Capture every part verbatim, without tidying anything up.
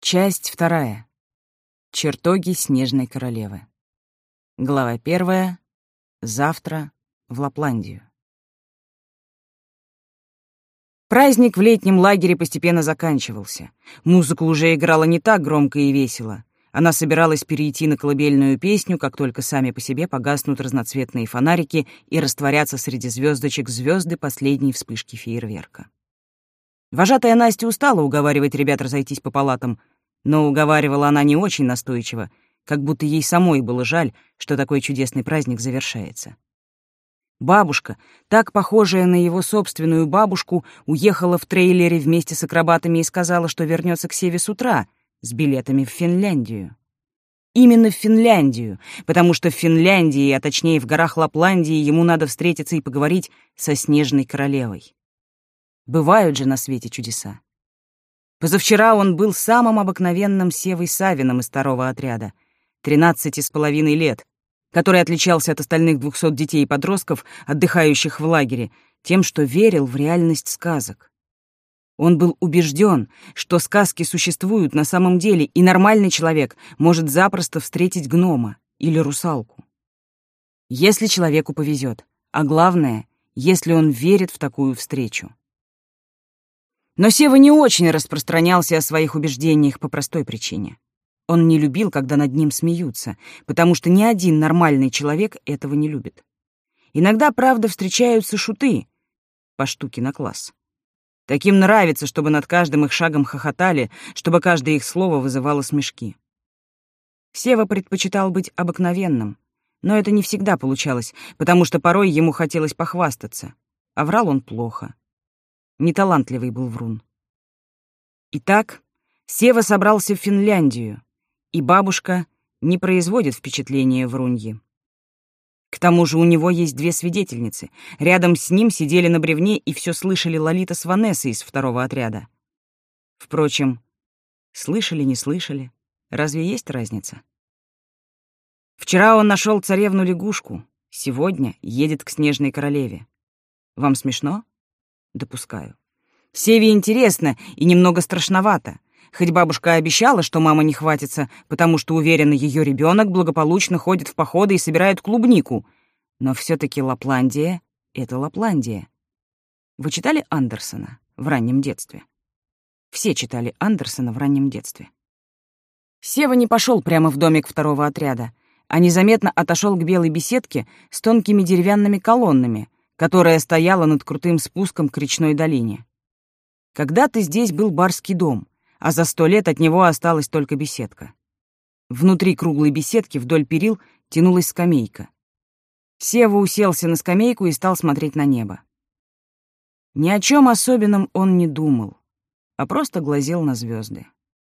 Часть вторая. Чертоги Снежной Королевы. Глава первая. Завтра в Лапландию. Праздник в летнем лагере постепенно заканчивался. Музыка уже играла не так громко и весело. Она собиралась перейти на колыбельную песню, как только сами по себе погаснут разноцветные фонарики и растворятся среди звездочек звезды последней вспышки фейерверка. Вожатая Настя устала уговаривать ребят разойтись по палатам, но уговаривала она не очень настойчиво, как будто ей самой было жаль, что такой чудесный праздник завершается. Бабушка, так похожая на его собственную бабушку, уехала в трейлере вместе с акробатами и сказала, что вернется к Севе с утра с билетами в Финляндию. Именно в Финляндию, потому что в Финляндии, а точнее в горах Лапландии, ему надо встретиться и поговорить со Снежной Королевой. Бывают же на свете чудеса. Позавчера он был самым обыкновенным Севой Савиным из второго отряда, тринадцати с половиной лет, который отличался от остальных двухсот детей и подростков, отдыхающих в лагере, тем, что верил в реальность сказок. Он был убежден, что сказки существуют на самом деле, и нормальный человек может запросто встретить гнома или русалку. Если человеку повезет, а главное, если он верит в такую встречу. Но Сева не очень распространялся о своих убеждениях по простой причине. Он не любил, когда над ним смеются, потому что ни один нормальный человек этого не любит. Иногда, правда, встречаются шуты по штуке на класс. Таким нравится, чтобы над каждым их шагом хохотали, чтобы каждое их слово вызывало смешки. Сева предпочитал быть обыкновенным, но это не всегда получалось, потому что порой ему хотелось похвастаться, а врал он плохо. Неталантливый был врун. Итак, Сева собрался в Финляндию, и бабушка не производит впечатления вруньи. К тому же у него есть две свидетельницы. Рядом с ним сидели на бревне и все слышали Лолита с Ванессой из второго отряда. Впрочем, слышали, не слышали, разве есть разница? Вчера он нашел царевну-лягушку, сегодня едет к Снежной Королеве. Вам смешно? Допускаю. Севе интересно и немного страшновато. Хоть бабушка обещала, что мама не хватится, потому что уверена, ее ребенок благополучно ходит в походы и собирает клубнику. Но все-таки Лапландия — это Лапландия. Вы читали Андерсона в раннем детстве? Все читали Андерсона в раннем детстве. Сева не пошел прямо в домик второго отряда, а незаметно отошел к белой беседке с тонкими деревянными колоннами, которая стояла над крутым спуском к речной долине. Когда-то здесь был барский дом, а за сто лет от него осталась только беседка. Внутри круглой беседки вдоль перил тянулась скамейка. Сева уселся на скамейку и стал смотреть на небо. Ни о чем особенном он не думал, а просто глазел на звезды.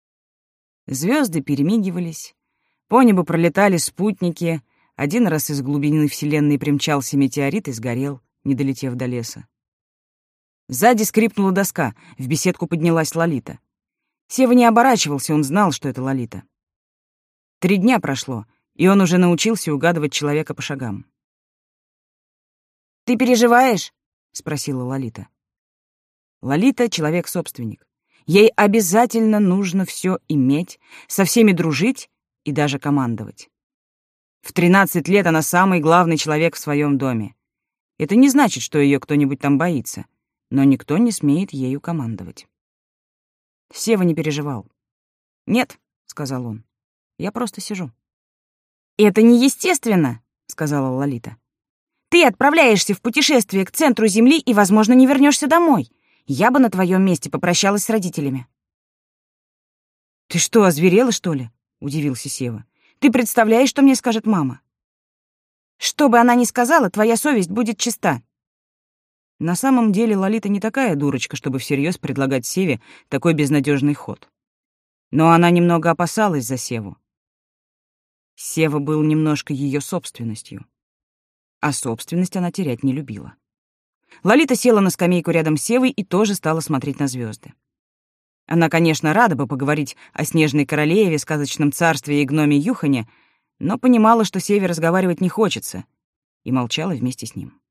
Звезды перемигивались, по небу пролетали спутники, один раз из глубины Вселенной примчался метеорит и сгорел, не долетев до леса. Сзади скрипнула доска, в беседку поднялась Лолита. Сева не оборачивался, он знал, что это Лолита. Три дня прошло, и он уже научился угадывать человека по шагам. «Ты переживаешь?» — спросила Лолита. Лолита — человек-собственник. Ей обязательно нужно все иметь, со всеми дружить и даже командовать. В тринадцать лет она самый главный человек в своем доме. Это не значит, что ее кто-нибудь там боится, но никто не смеет ею командовать. Сева не переживал. «Нет», — сказал он, — «я просто сижу». «Это неестественно», — сказала Лолита. «Ты отправляешься в путешествие к центру Земли и, возможно, не вернешься домой. Я бы на твоем месте попрощалась с родителями». «Ты что, озверела, что ли?» — удивился Сева. «Ты представляешь, что мне скажет мама?» «Что бы она ни сказала, твоя совесть будет чиста». На самом деле Лолита не такая дурочка, чтобы всерьез предлагать Севе такой безнадежный ход. Но она немного опасалась за Севу. Сева был немножко ее собственностью, а собственность она терять не любила. Лолита села на скамейку рядом с Севой и тоже стала смотреть на звезды. Она, конечно, рада бы поговорить о Снежной Королеве, сказочном царстве и гноме Юхане, но понимала, что Севе разговаривать не хочется, и молчала вместе с ним.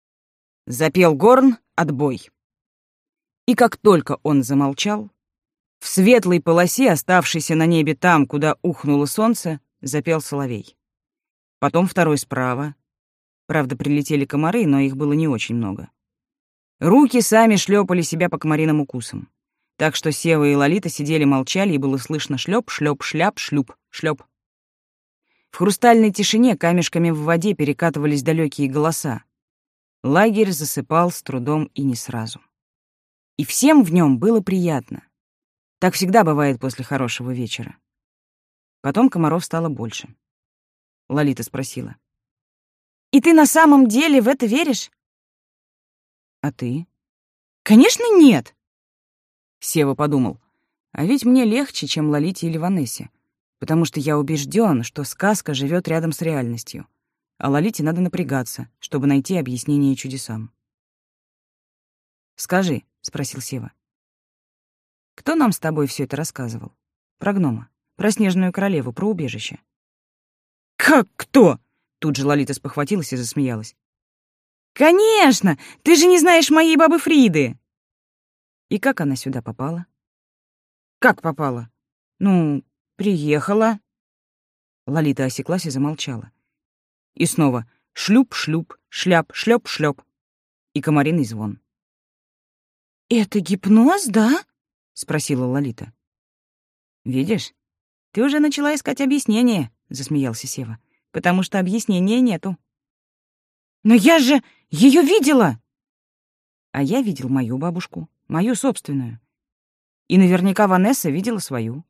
Запел горн «Отбой». И как только он замолчал, В светлой полосе, оставшейся на небе там, куда ухнуло солнце, запел соловей. Потом второй справа. Правда, прилетели комары, но их было не очень много. Руки сами шлепали себя по комариным укусам. Так что Сева и Лолита сидели, молчали, и было слышно шлеп, шлеп, шляп, шлюп, шлеп. В хрустальной тишине камешками в воде перекатывались далекие голоса. Лагерь засыпал с трудом и не сразу. И всем в нем было приятно. Так всегда бывает после хорошего вечера. Потом комаров стало больше. Лолита спросила: «И ты на самом деле в это веришь?» «А ты?» «Конечно, нет!» Сева подумал: а ведь мне легче, чем Лолите или Ванессе, потому что я убежден, что сказка живет рядом с реальностью, а Лолите надо напрягаться, чтобы найти объяснение чудесам. «Скажи», — спросил Сева, — «кто нам с тобой все это рассказывал? Про гнома, про снежную королеву, про убежище?» «Как кто?» — тут же Лолита спохватилась и засмеялась. «Конечно! Ты же не знаешь моей бабы Фриды!» «И как она сюда попала?» «Как попала? Ну, приехала». Лолита осеклась и замолчала. И снова шлюп-шлюп, шляп, шлёп-шлёп. И комариный звон. «Это гипноз, да?» — спросила Лолита. «Видишь, ты уже начала искать объяснение», — засмеялся Сева, «потому что объяснения нету». «Но я же ее видела!» «А я видел мою бабушку, мою собственную. И наверняка Ванесса видела свою».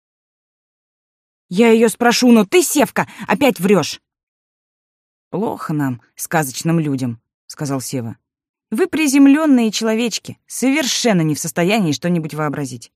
«Я ее спрошу, но ты, Севка, опять врешь!» «Плохо нам, сказочным людям», — сказал Сева. «Вы приземленные человечки, совершенно не в состоянии что-нибудь вообразить».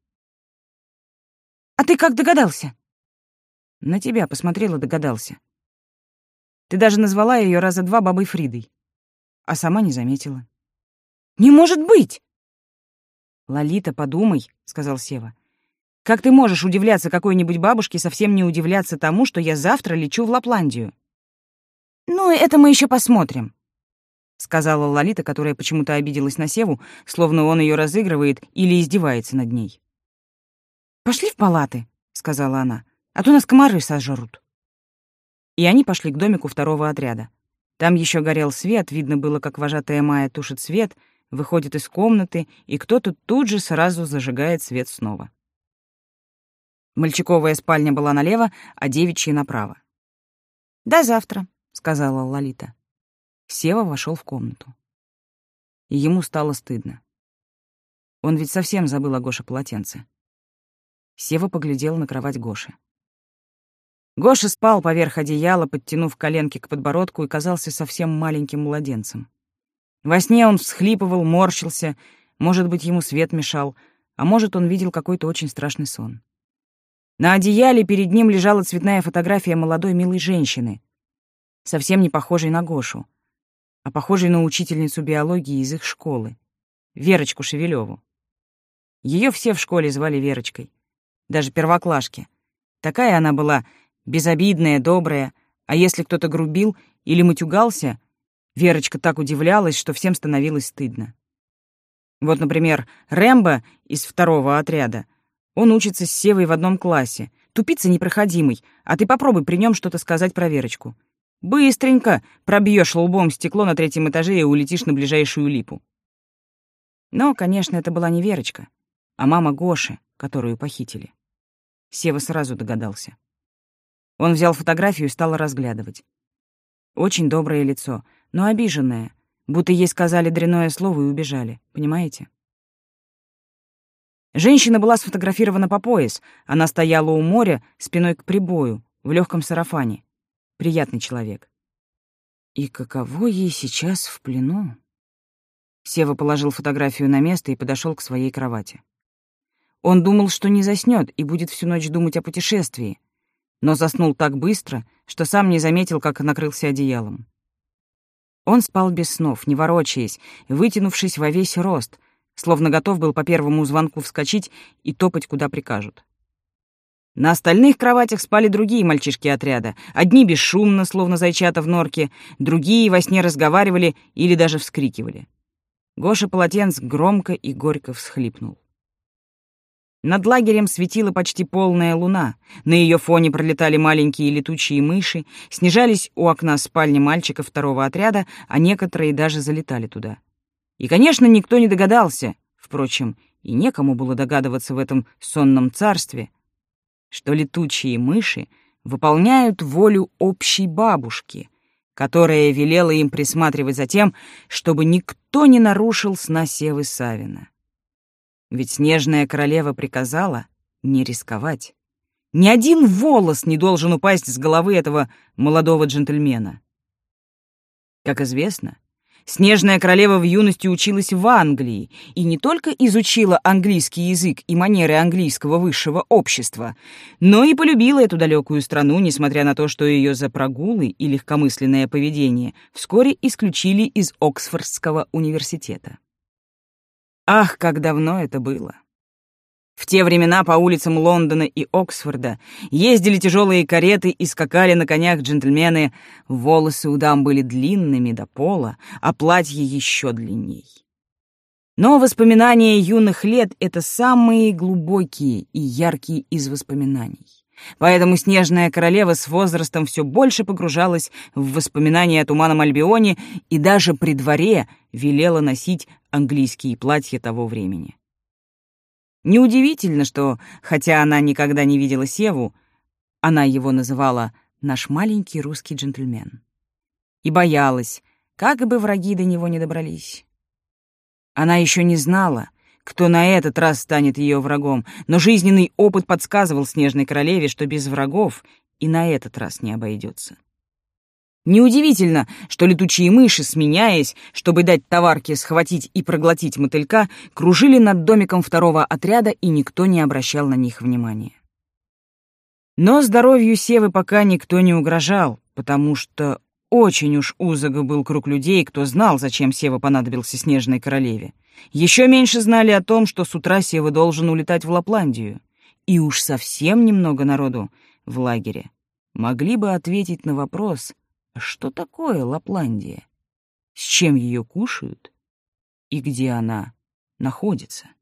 «А ты как догадался?» «На тебя посмотрел и догадался. Ты даже назвала ее раза два бабой Фридой, а сама не заметила». «Не может быть!» «Лолита, подумай», — сказал Сева. «Как ты можешь удивляться какой-нибудь бабушке, совсем не удивляться тому, что я завтра лечу в Лапландию?» «Ну, это мы еще посмотрим», — сказала Лолита, которая почему-то обиделась на Севу, словно он ее разыгрывает или издевается над ней. «Пошли в палаты», — сказала она, — «а то нас комары сожрут». И они пошли к домику второго отряда. Там еще горел свет, видно было, как вожатая Майя тушит свет, выходит из комнаты, и кто-то тут же сразу зажигает свет снова. Мальчиковая спальня была налево, а девичья направо. «До завтра», — сказала Лолита. Сева вошел в комнату. И ему стало стыдно. Он ведь совсем забыл о Гоше полотенце. Сева поглядел на кровать Гоши. Гоша спал поверх одеяла, подтянув коленки к подбородку, и казался совсем маленьким младенцем. Во сне он всхлипывал, морщился, может быть, ему свет мешал, а может, он видел какой-то очень страшный сон. На одеяле перед ним лежала цветная фотография молодой милой женщины, совсем не похожей на Гошу, а похожей на учительницу биологии из их школы, Верочку Шевелеву. Ее все в школе звали Верочкой, даже первоклашки. Такая она была безобидная, добрая, а если кто-то грубил или матюгался, Верочка так удивлялась, что всем становилось стыдно. Вот, например, Рэмбо из второго отряда. Он учится с Севой в одном классе. Тупица непроходимый, а ты попробуй при нем что-то сказать про Верочку. Быстренько пробьешь лбом стекло на третьем этаже и улетишь на ближайшую липу. Но, конечно, это была не Верочка, а мама Гоши, которую похитили. Сева сразу догадался. Он взял фотографию и стал разглядывать. Очень доброе лицо, но обиженное, будто ей сказали дрянное слово и убежали, понимаете? Женщина была сфотографирована по пояс. Она стояла у моря, спиной к прибою, в легком сарафане. Приятный человек. И каково ей сейчас в плену? Сева положил фотографию на место и подошел к своей кровати. Он думал, что не заснет и будет всю ночь думать о путешествии, но заснул так быстро, что сам не заметил, как накрылся одеялом. Он спал без снов, не ворочаясь, вытянувшись во весь рост, словно готов был по первому звонку вскочить и топать, куда прикажут. На остальных кроватях спали другие мальчишки отряда. Одни бесшумно, словно зайчата в норке, другие во сне разговаривали или даже вскрикивали. Гоша Полотенц громко и горько всхлипнул. Над лагерем светила почти полная луна. На ее фоне пролетали маленькие летучие мыши, снижались у окна спальни мальчика второго отряда, а некоторые даже залетали туда. И, конечно, никто не догадался, впрочем, и некому было догадываться в этом сонном царстве, что летучие мыши выполняют волю общей бабушки, которая велела им присматривать за тем, чтобы никто не нарушил сна Севы Савина. Ведь снежная королева приказала не рисковать. Ни один волос не должен упасть с головы этого молодого джентльмена. Как известно, снежная королева в юности училась в Англии и не только изучила английский язык и манеры английского высшего общества, но и полюбила эту далекую страну, несмотря на то, что ее за прогулы и легкомысленное поведение вскоре исключили из Оксфордского университета. Ах, как давно это было! В те времена по улицам Лондона и Оксфорда ездили тяжелые кареты и скакали на конях джентльмены, волосы у дам были длинными до пола, а платья еще длинней. Но воспоминания юных лет — это самые глубокие и яркие из воспоминаний. Поэтому снежная королева с возрастом все больше погружалась в воспоминания о Туманном Альбионе и даже при дворе велела носить английские платья того времени. Неудивительно, что, хотя она никогда не видела Севу, она его называла «наш маленький русский джентльмен» и боялась, как бы враги до него не добрались. Она еще не знала, кто на этот раз станет ее врагом, но жизненный опыт подсказывал снежной королеве, что без врагов и на этот раз не обойдется. Неудивительно, что летучие мыши, сменяясь, чтобы дать товарке схватить и проглотить мотылька, кружили над домиком второго отряда, и никто не обращал на них внимания. Но здоровью Севы пока никто не угрожал, потому что очень уж узок был круг людей, кто знал, зачем Сева понадобился снежной королеве. Еще меньше знали о том, что с утра Сева должен улетать в Лапландию. И уж совсем немного народу в лагере могли бы ответить на вопрос, что такое Лапландия, с чем ее кушают и где она находится.